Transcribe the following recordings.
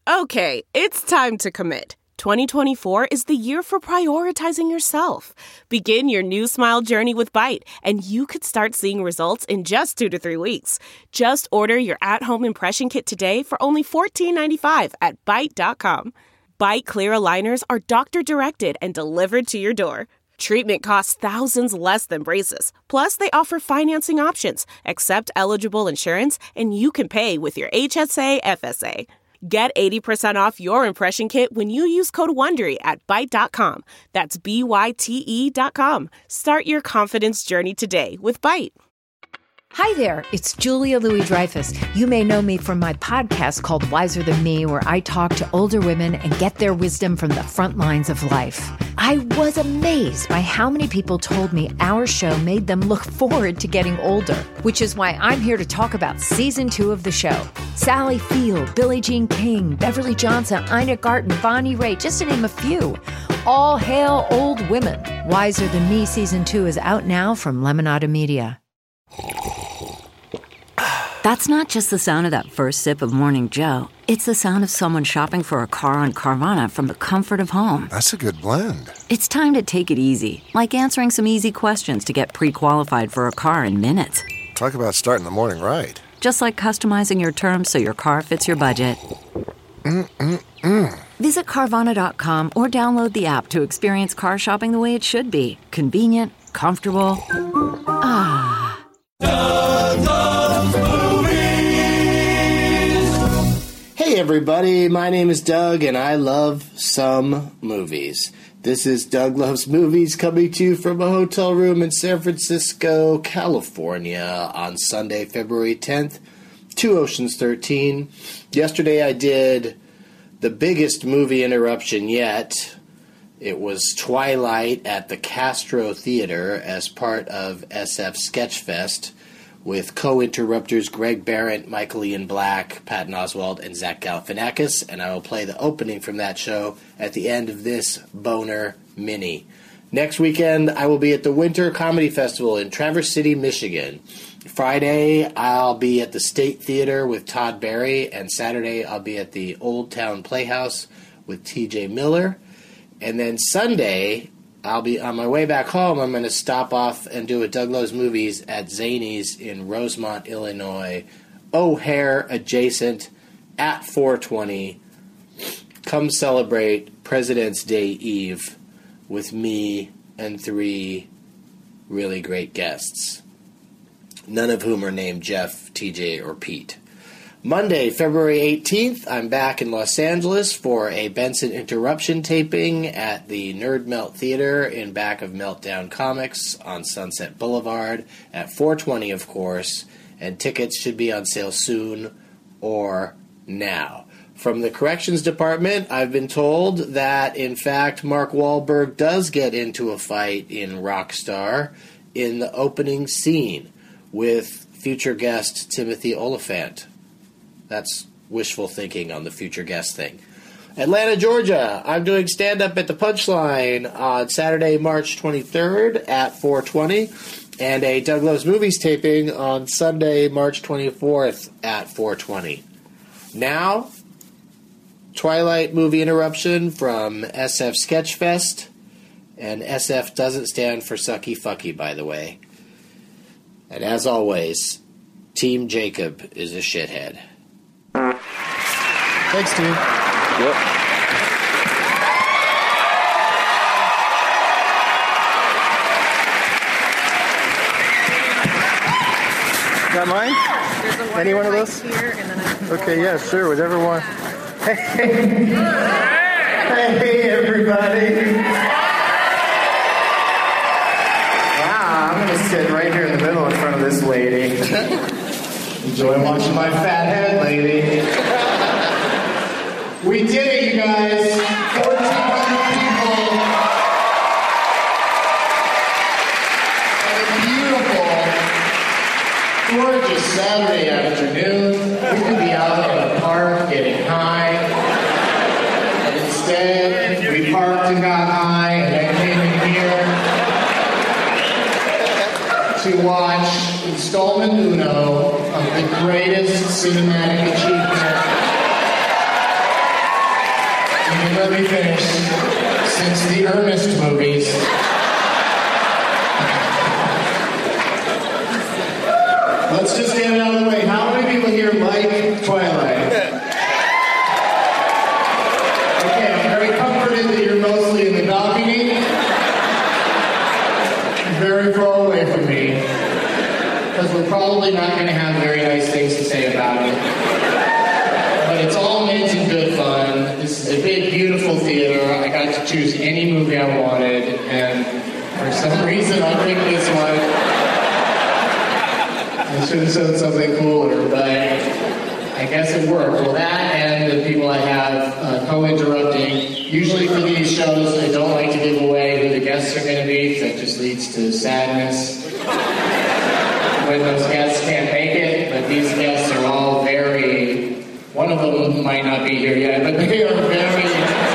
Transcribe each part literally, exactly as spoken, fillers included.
Okay, it's time to commit. twenty twenty-four is the year for prioritizing yourself. Begin your new smile journey with Byte, and you could start seeing results in just two to three weeks. Just order your at-home impression kit today for only fourteen ninety-five at byte dot com. Byte clear aligners are doctor-directed and delivered to your door. Treatment costs thousands less than braces. Plus, they offer financing options, accept eligible insurance, and you can pay with your H S A F S A. Get eighty percent off your impression kit when you use code WONDERY at byte dot com. That's B Y T E dot com. Start your confidence journey today with Byte. Hi there, it's Julia Louis-Dreyfus. You may know me from my podcast called Wiser Than Me, where I talk to older women and get their wisdom from the front lines of life. I was amazed by how many people told me our show made them look forward to getting older, which is why I'm here to talk about season two of the show. Sally Field, Billie Jean King, Beverly Johnson, Ina Garten, Bonnie Raitt, just to name a few. All hail old women. Wiser Than Me season two is out now from Lemonada Media. That's not just the sound of that first sip of Morning Joe. It's the sound of someone shopping for a car on Carvana from the comfort of home. That's a good blend. It's time to take it easy, like answering some easy questions to get pre-qualified for a car in minutes. Talk about starting the morning right. Just like customizing your terms so your car fits your budget. Mm-mm-mm. Visit Carvana dot com or download the app to experience car shopping the way it should be. Convenient, comfortable. Ah. Hey everybody, my name is Doug and I love some movies. This is Doug Loves Movies coming to you from a hotel room in San Francisco, California on Sunday, February tenth, two Oceans thirteen. Yesterday I did the biggest movie interruption yet. It was Twilight at the Castro Theater as part of S F Sketchfest, with co-interrupters Greg Behrendt, Michael Ian Black, Patton Oswalt, and Zach Galifianakis, and I will play the opening from that show at the end of this Boner Mini. Next weekend, I will be at the Winter Comedy Festival in Traverse City, Michigan. Friday, I'll be at the State Theater with Todd Barry, and Saturday, I'll be at the Old Town Playhouse with T J Miller. And then Sunday, I'll be on my way back home. I'm going to stop off and do a Doug Loves Movies at Zany's in Rosemont, Illinois, O'Hare adjacent at four twenty. Come celebrate President's Day Eve with me and three really great guests, none of whom are named Jeff, T J, or Pete. Monday, February eighteenth, I'm back in Los Angeles for a Benson Interruption taping at the Nerd Melt Theater in back of Meltdown Comics on Sunset Boulevard at four twenty, of course, and tickets should be on sale soon or now. From the Corrections Department, I've been told that, in fact, Mark Wahlberg does get into a fight in Rockstar in the opening scene with future guest Timothy Olyphant. That's wishful thinking on the future guest thing. Atlanta, Georgia. I'm doing stand-up at the Punchline on Saturday, March twenty-third at four twenty, and a Doug Loves Movies taping on Sunday, March twenty-fourth at four twenty. Now, Twilight movie interruption from S F Sketchfest, and S F doesn't stand for Sucky Fucky, by the way. And as always, Team Jacob is a shithead. Thanks, Steve. Yep. Is that mine? Any one of those? Here, and then I okay, yeah, sure, whatever one. Hey, hey, everybody. Wow, I'm going to sit right here in the middle in front of this lady. Enjoy watching my fat head, lady. We did it, you guys. fourteen hundred people. And a beautiful, gorgeous Saturday afternoon. We could be out in the park getting high. And instead, we parked and got high and then came in here to watch installment uno of the greatest cinematic achievement you let me finish. Since the Ernest movies, let's just get it out of the way. How many people here like Twilight? Okay, I'm very comforted that you're mostly in the balcony. Very far away from me. Because we're probably not going to have very nice things to say about it. But it's all meant in good fun. This is a big, beautiful theater. I got to choose any movie I wanted, and for some reason I picked this one. I should have said something cooler, but I guess it worked. Well, that and the people I have uh, co-interrupting. Usually for these shows, I don't like to give away who the guests are going to be, because that just leads to sadness when those guests can't make it. But these guests are all very... One of them might not be here yet, but they are very,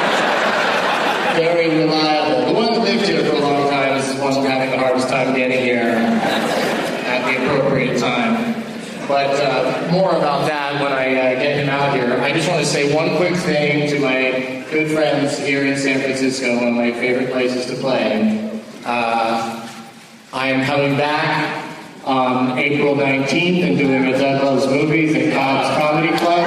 very reliable. The one that lived here for a long time is the one who's having the hardest time getting here at the appropriate time. But uh, more about that when I uh, get him out here. I just want to say one quick thing to my good friends here in San Francisco, one of my favorite places to play. Uh, I am coming back on April nineteenth and doing a Doug Loves Movies at Cobb's Comedy Club,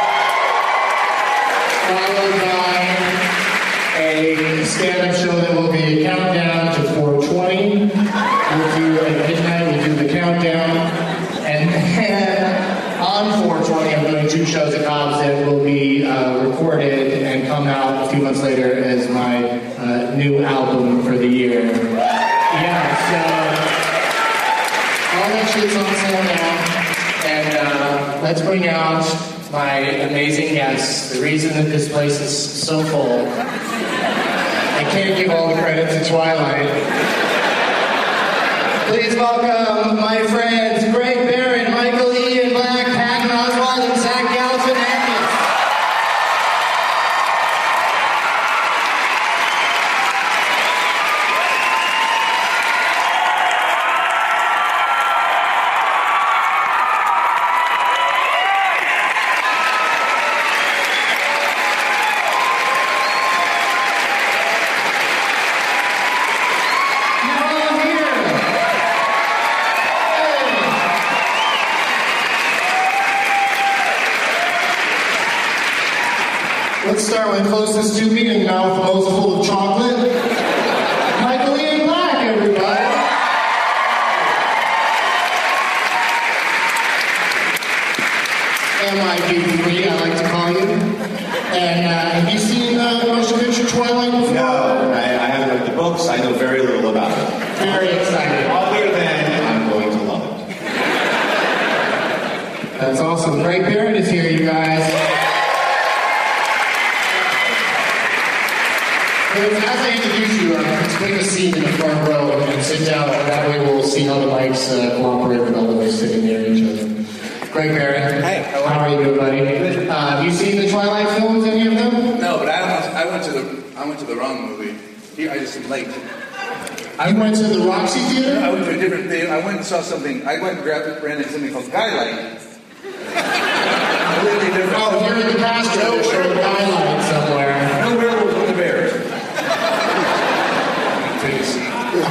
followed by a stand-up show that will be a countdown to four twenty. We'll do at midnight, we'll do the countdown, and then on four twenty I'm doing two shows at Cobb's that will be uh, recorded and come out a few months later as my uh, new album for the year. Yeah, so... all that shit's on sale now, and uh, let's bring out my amazing guests. The reason that this place is so full, I can't give all the credit to Twilight. Please welcome my friends Greg Barron, Michael Ian Black, Patton Oswalt, and Zach Galifianakis. Let's start with closest to me and mouth most full of chocolate. Michael Ian Black, everybody. M I P three, I like to call you. And uh, have you seen uh, the motion picture Twilight before? No, I, I haven't read the books. I know very little about it. Very excited. Other than I'm going to love it. That's awesome. Greg Barron is here, you guys. As I introduce you, let's take a seat in the front row and sit down. That way we'll see how the mics uh, cooperate with all of us sitting near each other. Greg Barron. Hey. How are you doing, buddy? Uh, have you seen the Twilight films, any of them? No, but I went, I went to the I went to the wrong movie. Here, I just am late. I went to the Roxy Theater? I went to a different thing. I went and saw something. I went and grabbed ran into something called Skylight. Completely different. Oh, you're in the Castro. They're showing Skylight somewhere. No werewolves, only bears. Take a seat.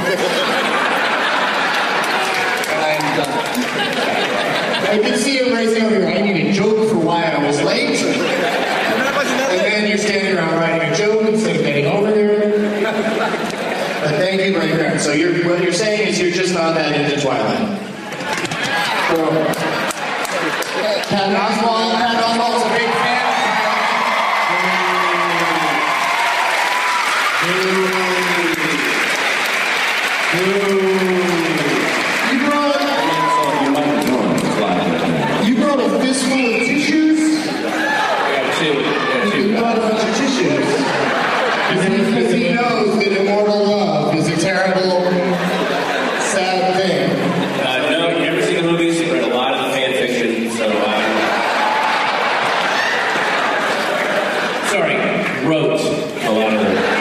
And I am done. I did see him racing over here. I need a joke for why I was late. And then you're standing around writing a joke instead of getting over there. But thank you, Greg Barron. So you're, what you're saying is you're just not that into Twilight. So, Patton Oswalt. Patton Oswalt's a big fan. You brought, you brought a fistful of tissues? You brought a bunch of tissues. Because he knows that immortal love is a terrible, sad thing. Uh, no, you never seen the movies, you read a lot of the fan fiction, so, uh... sorry, wrote a lot of it.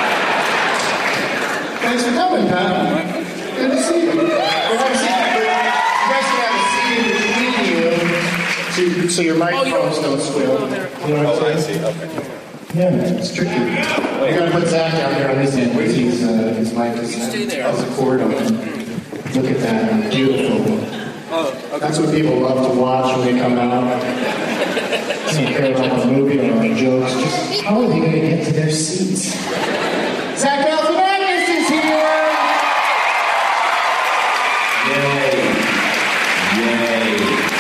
Thanks for coming, Pat. Good to see you. We're going to see you. You guys can have a seat in between you so, so your microphones don't squeal. You know what I'm saying? Okay. Yeah, it's tricky. I gotta put Zach down here on this end. He's, uh, his mic is has a cord on it. Look at that, beautiful. Oh, okay. That's what people love to watch when they come out. They don't care about the movie or the jokes. Just how are they gonna get to their seats? Zach Galifianakis is here! Yay. Yay.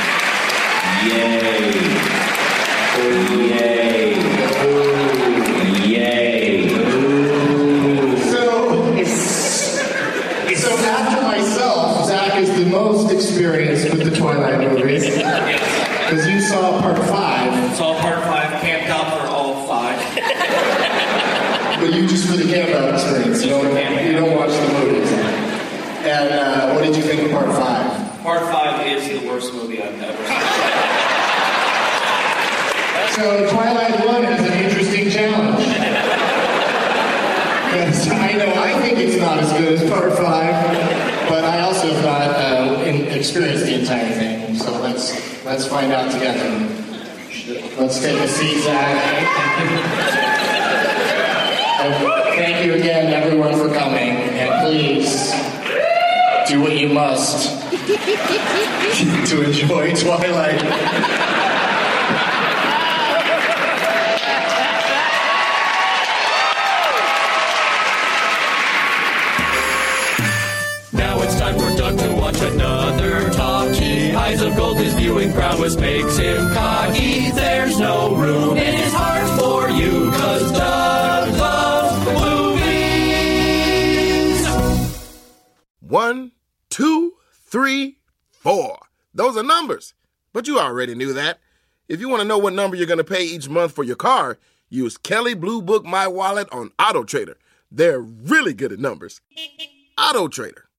Yay. Oh, yay. Ooh. Yay. Ooh. So, so after myself, Zach is the most experienced with the Twilight movies. Because you saw part five. Saw part five, camped out for all five. But you just for the camp-out experience. You don't, you don't watch the movies. And uh, what did you think of part five? Part five is the worst movie I've ever seen. So Twilight one is an interesting challenge. Because I know I think it's not as good as part five, but I also have not uh, in, experienced the entire thing. So let's let's find out together. Let's take a seat, Zach. And thank you again, everyone, for coming. And please do what you must to enjoy Twilight. Another talkie, eyes of gold, his viewing prowess makes him cocky. There's no room in his heart for you, cause Doug loves movies. One, two, three, four. Those are numbers. But you already knew that. If you want to know what number you're going to pay each month for your car, use Kelley Blue Book My Wallet on Auto Trader. They're really good at numbers. Auto Trader.